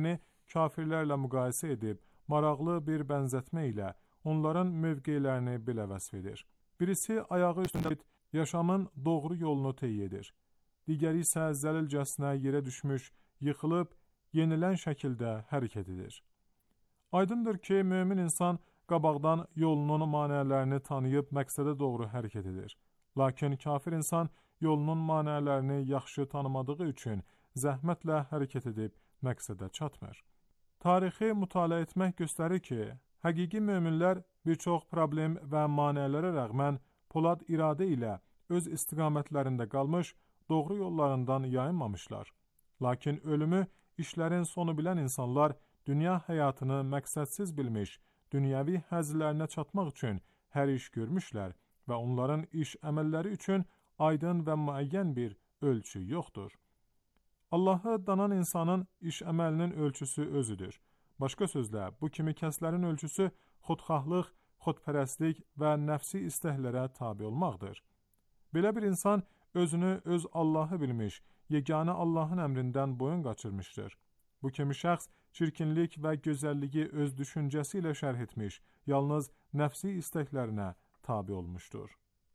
kafirlərlə müqayisə edib, maraqlı bir bənzətmə ilə onların mövqeylərini belə vəsf edir. Birisi ayağı üstündə yaşamın doğru yolunu təyin edir. Digəri isə zəlilcəsinə yerə düşmüş, yıxılıb, yenilən şəkildə hərəkət edir. Aydındır ki, mömin insan qabaqdan yolunun manələrini tanıyıb məqsədə doğru hərəkət edir. Lakin kafir insan yolunun manələrini yaxşı tanımadığı üçün zəhmətlə hərəkət edib məqsədə çatmır. Tarixi mütaliə etmək göstərir ki, həqiqi möminlər bir çox problem və manələrə rəğmən polad iradə ilə öz istiqamətlərində qalmış, doğru yollarından yayınmamışlar. Lakin ölümü, işlərin sonu bilən insanlar dünya həyatını məqsədsiz bilmiş, dünyəvi həzlərinə çatmaq üçün hər iş görmüşlər və onların iş əməlləri üçün aydın və müəyyən bir ölçü yoxdur. Allahı danan insanın iş əməlinin ölçüsü özüdür. Başqa sözlə, bu kimi kəslərin ölçüsü xodxahlıq, xodpərəstlik və nəfsi istəklərə tabi olmaqdır. Belə bir insan özünü öz Allahı bilmiş, yeganə Allahın əmrindən boyun qaçırmışdır. Bu kimi şəxs çirkinlik və gözəlliyi öz düşüncəsi ilə şərh etmiş, yalnız nəfsi istəklərinə tabi olmuşdur.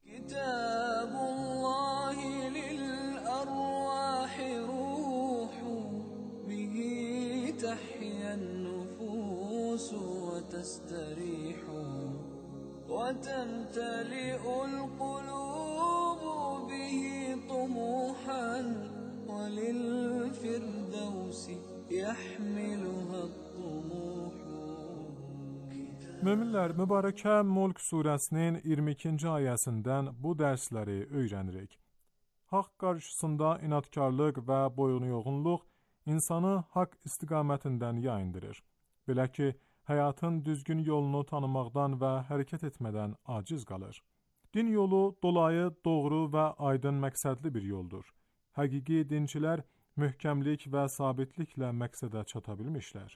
Kitabullahi lil-ərvahi ruhu bihi tahiyyən-nufusu və təstərihu və təmtəli'ul qulubu bihi tumuhan və lil-firdevsi Möminlər, Mübarəkə Mulk surəsinin iyirmi ikinci ayəsindən bu dərsləri öyrənirik. Haqq qarşısında inadkarlıq və boyunyoğunluq insanı haqq istiqamətindən yayındırır. Belə ki, həyatın düzgün yolunu tanımaqdan və hərəkət etmədən aciz qalır. Din yolu dolayı, doğru və aydın məqsədli bir yoldur. Həqiqi dinçilər möhkəmlik və sabitliklə məqsədə çata bilmişlər.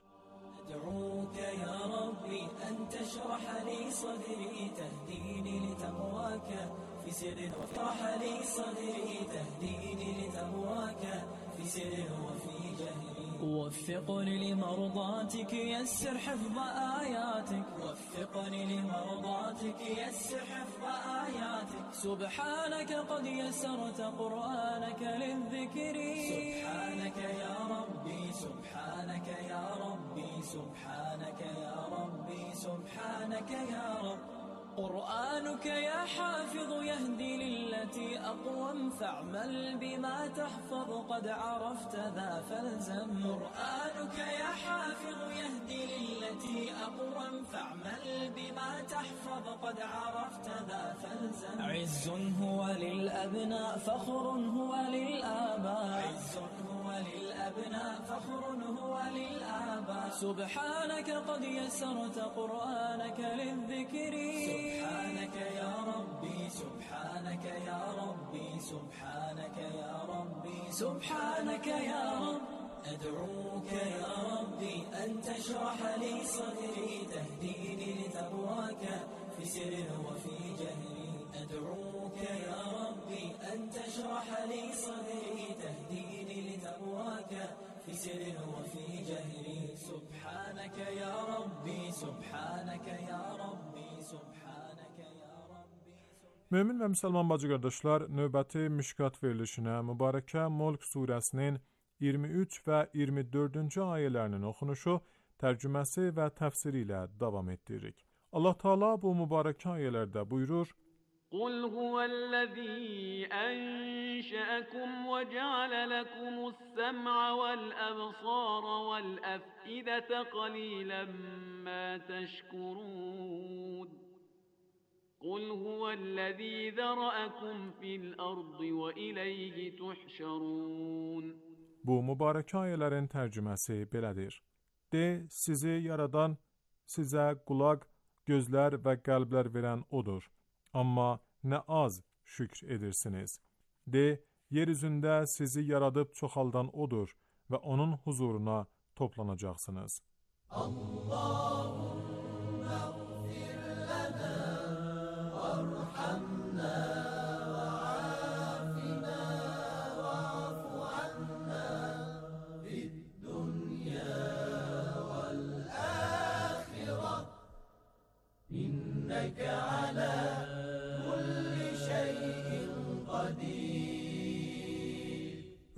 وفقني لمرضاتك يسر حفظ آياتك وفقني لمرضاتك يسر حفظ آياتك سبحانك قد يسرت قرآنك للذكر سبحانك يا ربي سبحانك يا ربي سبحانك يا ربي سبحانك يا رب قرآنك يا حافظ يهدي للتي أقوم فاعمل بما تحفظ قد عرفت ذا فالزم قرآنك يا حافظ يهدي للتي أقوم فاعمل بما تحفظ قد عرفت ذا فالزم عز هو للأبناء فخر هو للآباء عز هو للأبناء فخر هو للآباء سبحانك قد يسرت قرآنك للذكر سبحانك يا ربي سبحانك يا ربي سبحانك يا ربي سبحانك يا رب أدعوك يا ربي أن تشرح لي صدري تهديني لتقواك في سر وفي جهري أدعوك يا ربي أن تشرح لي صدري تهديني لتقواك في سر وفي جهري سبحانك يا ربي سبحانك يا ربي سبحانك يا ربي Mömin və müsəlman bacı qardaşlar, növbəti müşkat verilişinə Mübarəkə Mulk surəsinin iyirmi üç və iyirmi dördüncü ayələrinin oxunuşu, tərcüməsi və təfsiri ilə davam etdiririk. Allah Teala bu mübarəkə ayələrdə buyurur: قل هو الذي أنشأكم وجعل لكم السمع والأبصار والأفئدة قليلا ما تشكرون قل هو الذي ذرأكم في الأرض وإليه تحشرون Bu mübarək ayələrin tərcüməsi belədir. De, sizi yaradan, sizə qulaq, gözlər və qəlblər verən odur. Amma nə az şükr edirsiniz. De, yer üzündə sizi yaradıb çoxaldan odur və onun huzuruna toplanacaqsınız. Allahümme gfir lana varhamna وعافنا واعف عنا في الدنيا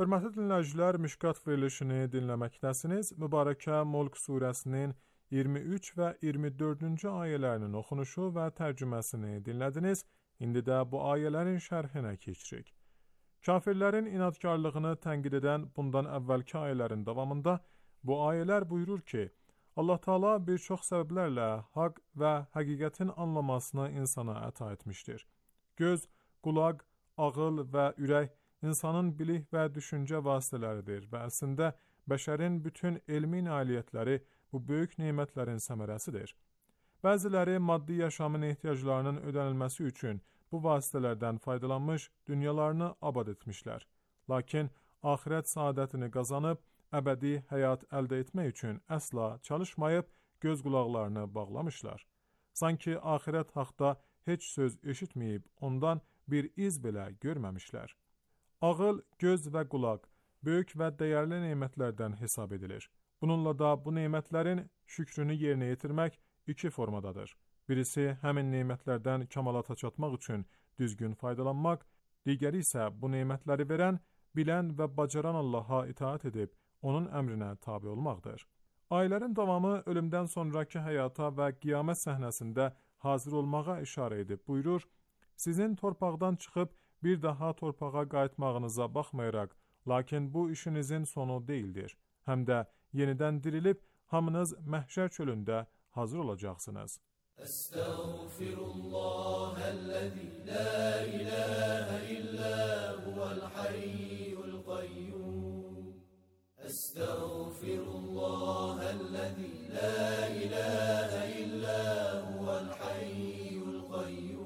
Hörmətli dinləyicilər, Mişkat verilişini dinləməkdəsiniz. Mübarəkə Mulk surəsinin iyirmi üç və iyirmi dördüncü ayələrinin oxunuşu və tərcüməsini dinlədiniz. İndi də bu ayələrin şərhinə keçirik. Kafirlərin inadkarlığını tənqid edən bundan əvvəlki ayələrin davamında bu ayələr buyurur ki, Allah Taala bir çox səbəblərlə haqq və həqiqətin anlamasını insana əta etmişdir. Göz, qulaq, ağıl və ürək insanın bilik və düşüncə vasitələridir və əslində bəşərin bütün elmi nailiyyətləri bu böyük nemətlərin səmərəsidir. Bəziləri maddi yaşamın ehtiyaclarının ödənilməsi üçün bu vasitələrdən faydalanmış, dünyalarını abad etmişlər. Lakin axirət saadətini qazanıb, əbədi həyat əldə etmək üçün əsla çalışmayıb, göz qulaqlarını bağlamışlar. Sanki axirət haqda heç söz eşitməyib, ondan bir iz belə görməmişlər. Ağıl, göz və qulaq böyük və dəyərli nemətlərdən hesab edilir. Bununla da bu nemətlərin şükrünü yerinə yetirmək iki formadadır. Birisi həmin nemətlərdən kəmalata çatmaq üçün düzgün faydalanmaq, digəri isə bu nemətləri verən, bilən və bacaran Allaha itaat edib, onun əmrinə tabi olmaqdır. Ayələrin davamı ölümdən sonraki həyata və qiyamət səhnəsində hazır olmağa işarə edib buyurur, sizin torpaqdan çıxıb bir daha torpağa qayıtmağınıza baxmayaraq, lakin bu işinizin sonu deyildir. Həm də yenidən dirilib, hamınız məhşər çölündə hazır olacaqsınız. Estağfirullahəl-ləzi la iləhə illə huvəl-hayyul qayyum. Estağfirullahəl-ləzi la iləhə illə huvəl-hayyul qayyum.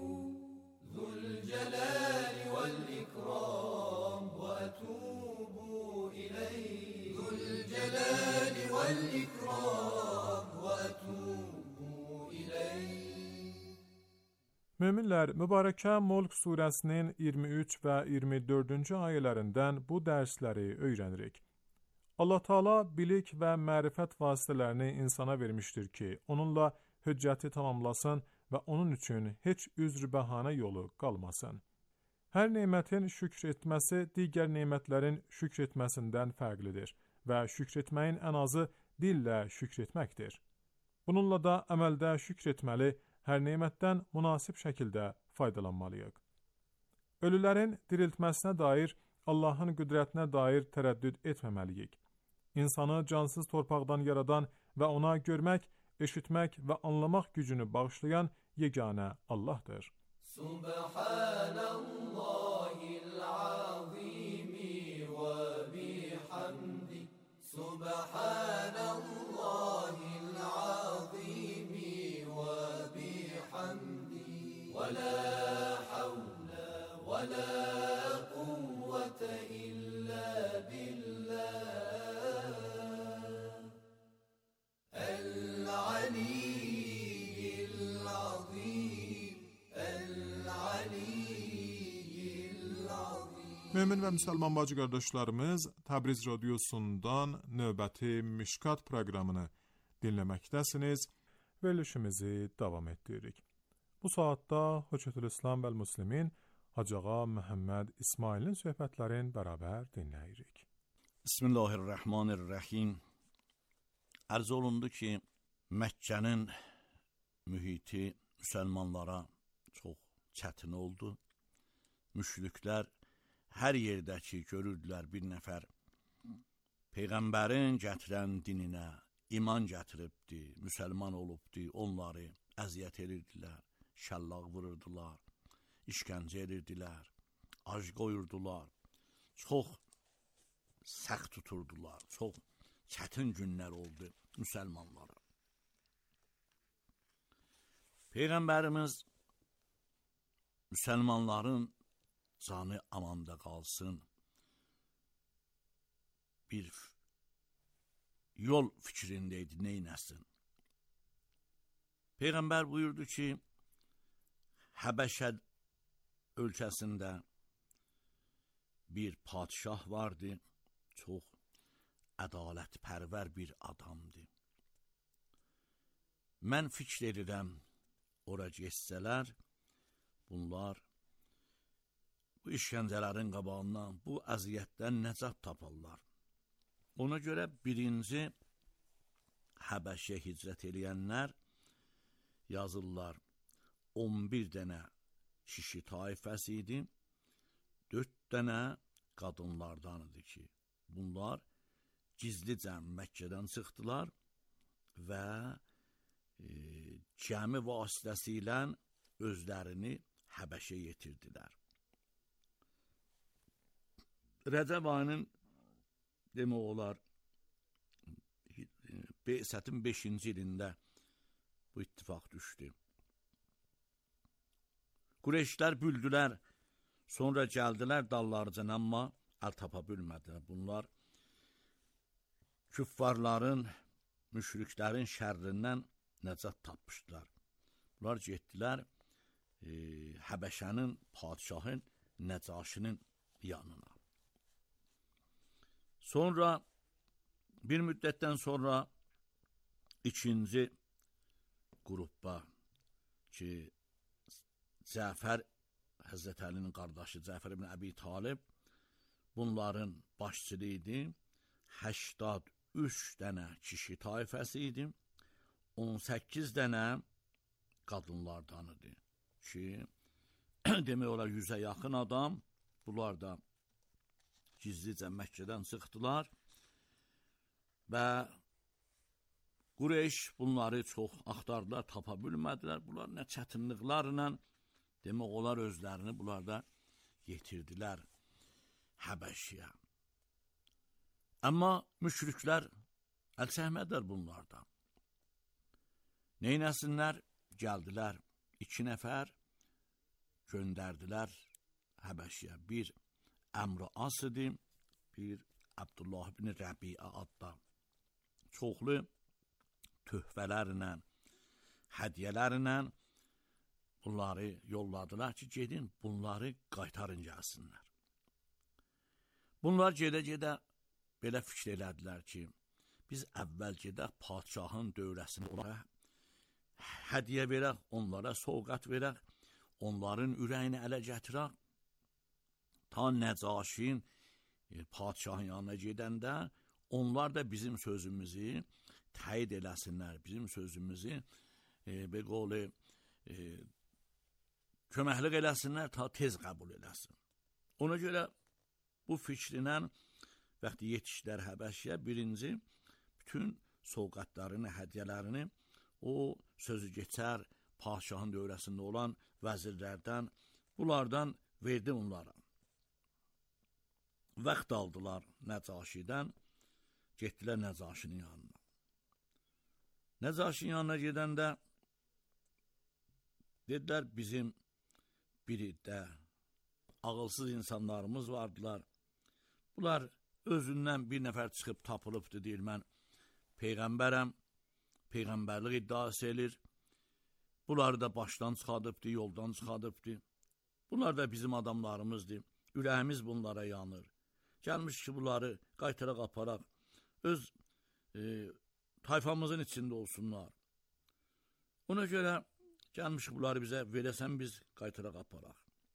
الجلال والإكرام وأتوب إليه ذو الجلال والإكرام وأتوب إليه. Möminlər, mübarəkə Mulk surəsinin iyirmi üç və iyirmi dördüncü ayələrindən bu dərsləri öyrənirik. Allah Taala bilik və mərifət vasitələrini insana vermişdir ki, onunla hüccəti tamamlasın və onun üçün heç üzr bəhanə yolu qalmasın. Hər nemətin şükr etməsi digər nemətlərin şükr etməsindən fərqlidir və şükr etməyin ən azı dillə şükr etməkdir. Bununla da əməldə şükr etməli, hər nemətdən münasib şəkildə faydalanmalıyıq. Ölülərin diriltməsinə dair, Allahın qüdrətinə dair tərəddüd etməməliyik. İnsanı cansız torpaqdan yaradan və ona görmək, eşitmək və anlamaq gücünü bağışlayan yeganə Allahdır. Subhanallahil-azimi və bihamdi. Subhanallahil-azimi və bihamdi. Və la havlə və la quvvətə illə billah. Mömin və müsəlman bacı qardaşlarımız, Təbriz radiosundan növbəti Mişkat proqramını dinləməkdəsiniz. Verilişimizi davam etdiririk. Bu saatda Höccətül-İslam və Müslimin Hacı Ağa Məhəmməd İsmailin söhbətlərini bərabər dinləyirik. Bismillahirrahmanirrahim. Arz olundu ki, Məkkənin mühiti müsəlmanlara çox çətin oldu. Müşriklər hər yerdəki görürdülər bir nəfər Peyğəmbərin gətirən dininə iman gətiribdi, müsəlman olubdi, onları əziyyət edirdilər, şəllaq vururdular, işgəncə edirdilər, ac qoyurdular, çox səxt tuturdular, çox çətin günlər oldu müsəlmanlara. Peyğəmbərimiz müsəlmanların canı amanda qalsın, bir yol fikrindeydi, neynəsin. Peyğəmbər buyurdu ki, Həbəşə ölkəsində bir padişah vardı, çox ədalətpərvər bir adamdı. Mən fikr edirəm, ora geçsələr, bunlar bu işgəncələrin qabağından, bu əziyyətdən nəcat taparlar. Ona görə birinci Həbəşiyə hicrət eləyənlər yazırlar on bir dənə kişi taifəsi idi, dörd dənə qadınlardan idi ki, bunlar gizlicə Məkkədən çıxdılar və e, gəmi vasitəsilə özlərini Həbəşiyə yetirdilər. Rəcəb ayının demək olar Beysətin beşinci ilində bu ittifaq düşdü. Qureyşlər büldülər, sonra gəldilər dallarcan, amma əl tapa bilmədilər. Bunlar küffarların, müşriklərin şərrindən nəcat tapmışdılar. Bunlar getdilər e, Həbəşənin padişahın Nəcaşinin yanına. Sonra bir müddətdən sonra ikinci qruppa ki, Cəfər, Həzrət Əlinin qardaşı Cəfər ibn Əbi Talib, bunların başçılığı idi. səksən üç dənə kişi taifəsi idi. on səkkiz dənə qadınlardan idi ki, demək olar yüzə yaxın adam, bunlar da gizlicə Məkkədən çıxdılar və Qureyş bunları çox axtardılar, tapa bilmədilər. Bunlar nə çətinliklərlə, demək olar özlərini bunlar da yetirdilər Həbəşiyə. Amma müşriklər əl çəkmədilər bunlardan. Neynəsinlər? Gəldilər, iki nəfər göndərdilər Həbəşiyə. Bir Əmr As idi, bir Abdullah ibn Rəbiə adda. Çoxlu töhfələrlə, hədiyyələrlə bunları yolladılar ki, gedin, bunları qaytarın gəlsinlər. Bunlar gedə-gedə belə fikir elədilər ki, biz əvvəl gedək padişahın dövrəsində onlara hədiyyə verək, onlara sovqat verək, onların ürəyini ələ gətirək, ta Nəcaşin padişahın yanına gedəndə onlar da bizim sözümüzü təyid eləsinlər, bizim sözümüzü e, bir qolu e, köməklik eləsinlər, ta tez qəbul eləsin. Ona görə bu fikrinlə vaxtı yetişdilər Həbəşiyə, birinci bütün sovqatlarını, hədiyyələrini o sözü geçər padişahın dövrəsində olan vəzirlərdən, bunlardan verdi onlara. Vaxt aldılar Nəcaşidən, getdilər Nəcaşinin yanına. Nəcaşinin yanına gedəndə dedilər, bizim bir də ağılsız insanlarımız vardılar. Bunlar özündən bir nəfər çıxıb tapılıbdır, deyir, mən Peyğəmbərəm, Peyğəmbərlik iddiası edir. Bunları da başdan çıxadıbdır, yoldan çıxadıbdır. Bunlar da bizim adamlarımızdır. Ürəyimiz bunlara yanır. Gəlmiş ki, bunları qaytaraq aparaq, öz e, tayfamızın içində olsunlar. Ona görə gəlmiş bunları bizə verəsən, biz qaytaraq aparaq.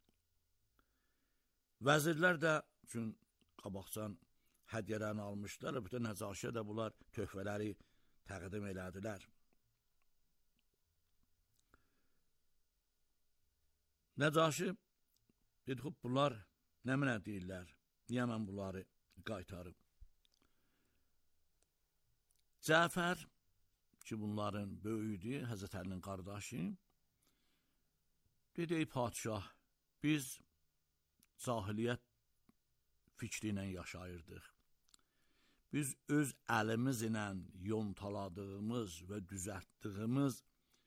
Vəzirlər də üçün qabaqcan hədiyyələrini almışlar, bütün Nəcaşiyə də bunlar töhfələri təqdim elədilər. Nəcaşi dedi, bunlar nə mənə deyirlər, niyə mən bunları qaytarım? Cəfər, ki bunların böyüydü, Həzrət Əlinin qardaşı, dedi, ey padişah, biz cahiliyyət fikri ilə yaşayırdıq. Biz öz əlimiz ilə yontaladığımız və düzəltdiyimiz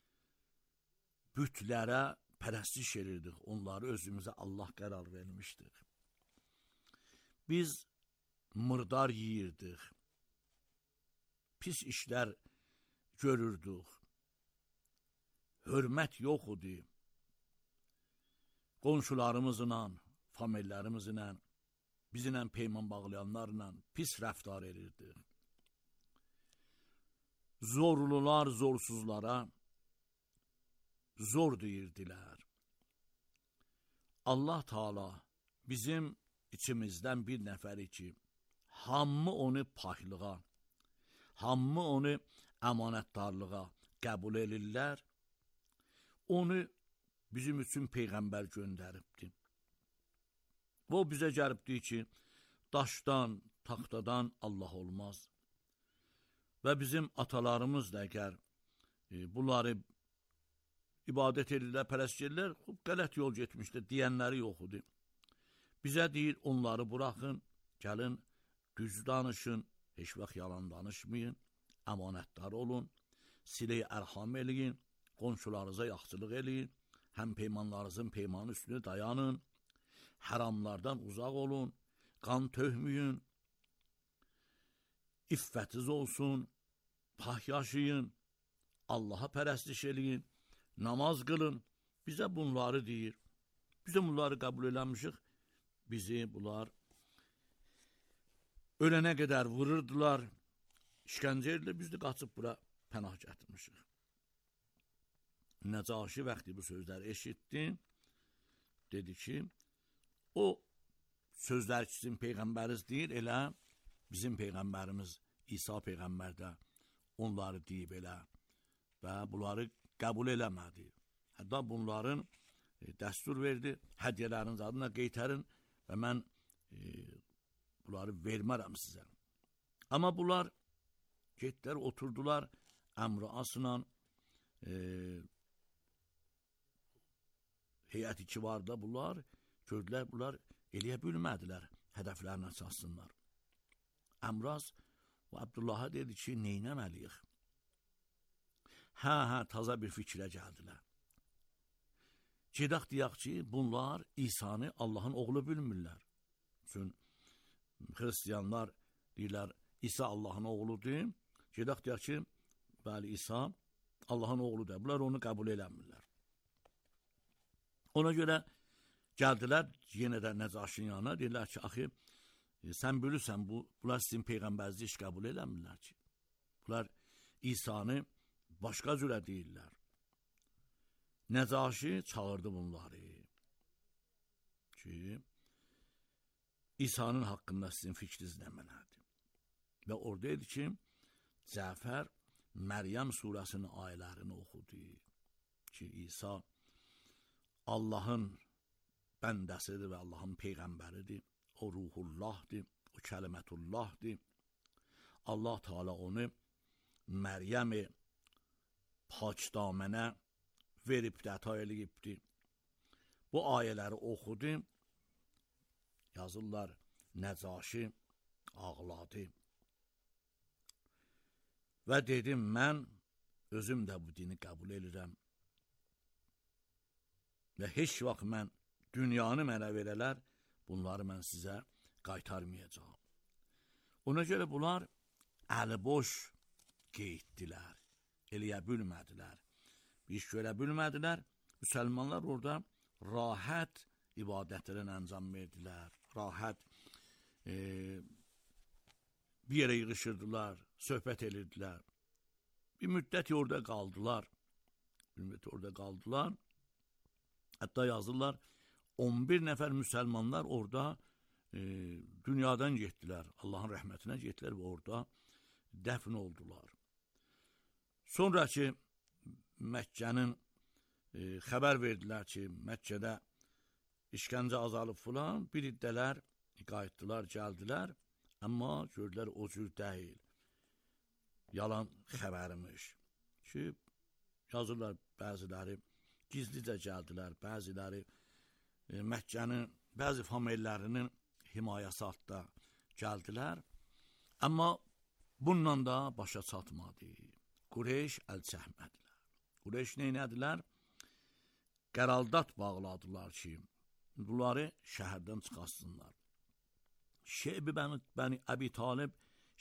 bütlərə pərəstiş edirdik, onları özümüzə Allah qərar vermişdik. Biz mırdar yiyirdik, pis işlər görürdük, hörmət yox idi, qonşularımızla, famillərimizlə, bizimlə peyman bağlayanlarla pis rəftar edirdik. Zorlular zorsuzlara zor deyirdilər. Allah Teala bizim içimizdən bir nəfəri ki, hamı onu paklığa, hamı onu əmanətdarlığa qəbul edirlər, onu bizim üçün Peyğəmbər göndəribdir. Və o bizə gəlibdir ki, daşdan, taxtadan Allah olmaz. Və bizim atalarımız da əgər e, bunları ibadət edirlər, pərəst edirlər, qələt yol getmişdir, deyənləri yoxudur. Bizə deyir, onları buraxın, gəlin, düz danışın, heç vaxt yalan danışmayın, əmanətdar olun, silə-i ərham eləyin, qonşularınıza yaxşılıq eləyin, həm peymanlarınızın peymanı üstünü dayanın, həramlardan uzaq olun, qan töhməyin, iffətiz olsun, pak yaşayın, Allaha pərəstiş eləyin, namaz qılın, bizə bunları deyir. Bizə bunları qəbul eləmişik, bizi bunlar ölənə qədər vururdular, işgəncə edilir, biz də qaçıb bura pənah gətirmişik. Nəcaşi vaxtı bu sözləri eşitdi, dedi ki, o sözlər ki, sizin Peyğəmbəriniz deyir, elə bizim Peyğəmbərimiz İsa Peyğəmbər də onları deyib elə və bunları qəbul eləmədi. Hətta bunların e, dəstur verdi, hədiyyələrin adına qeytərin və mən e, bunları vermərəm sizə. Amma bunlar getdilər, oturdular, Əmr-i Asla e, heyəti ki var da bunlar, gördülər, bunlar eləyə bilmədilər, hədəflərinə çatsınlar. Əmr-i As və Abdullaha dedi ki, neynəməliyik? Hə, hə, taza bir fikrə gəldilər. Gedək deyək ki, bunlar İsa'nı Allahın oğlu bilmirlər. Çünki Hristiyanlar deyirlər, İsa Allahın oğludur. Gedək deyək ki, bəli, İsa Allahın oğludur. Bunlar onu qəbul eləmirlər. Ona görə gəldilər yenə də Nəcaşinin yanına, deyirlər ki, axı, e, sən bilirsən, bu, bunlar sizin Peyğəmbərinizi heç qəbul eləmirlər ki. Bunlar İsa'nı başqa cürə deyirlər. Nəcaşi çağırdı bunları ki, İsa'nın haqqında sizin fikriniz nə mənədir? Və oradaydı ki, Cəfər Məryəm surəsinin ayələrini oxudu ki, İsa Allahın bəndəsidir və Allahın Peyğəmbəridir, o ruhullahdır, o kəlimətullahdır. Allah Teala onu Məryəmi paçdamənə verib dəta eləyibdir. Bu ayələri oxudu, yazırlar, Nəcaşi ağladı. Və dedim, mən özüm də bu dini qəbul edirəm. Və heç vaxt mən dünyanı mənə verələr, bunları mən sizə qaytarmayacağım. Ona görə bunlar əliboş qeyddilər, eləyə bilmədilər. Bir iş görə bilmədilər, müsəlmanlar orada rahat ibadətlərini əncam verdilər, rahat e, bir yerə yığışırdılar, söhbət edirdilər. Bir müddət orada qaldılar, bir müddət orada qaldılar. Hətta yazırlar, on bir nəfər müsəlmanlar orada e, dünyadan getdilər, Allahın rəhmətinə getdilər və orada dəfn oldular. Sonra ki, Məkkənin e, xəbər verdilər ki, Məkkədə işgəncə azalıb filan, bir iddələr qayıtdılar, gəldilər, amma gördülər o cür deyil. Yalan xəbərmiş ki, yazırlar bəziləri, gizlicə gəldilər, bəziləri e, Məkkənin bəzi famillərinin himayəsi altında gəldilər, amma bununla da başa çatmadı. Qureyş əl çəkmədilər. Qureyş neynədilər? Qəraldat bağladılar ki, bunları şəhərdən çıxarsınlar. Şeybi bəni, bəni Əbi Talib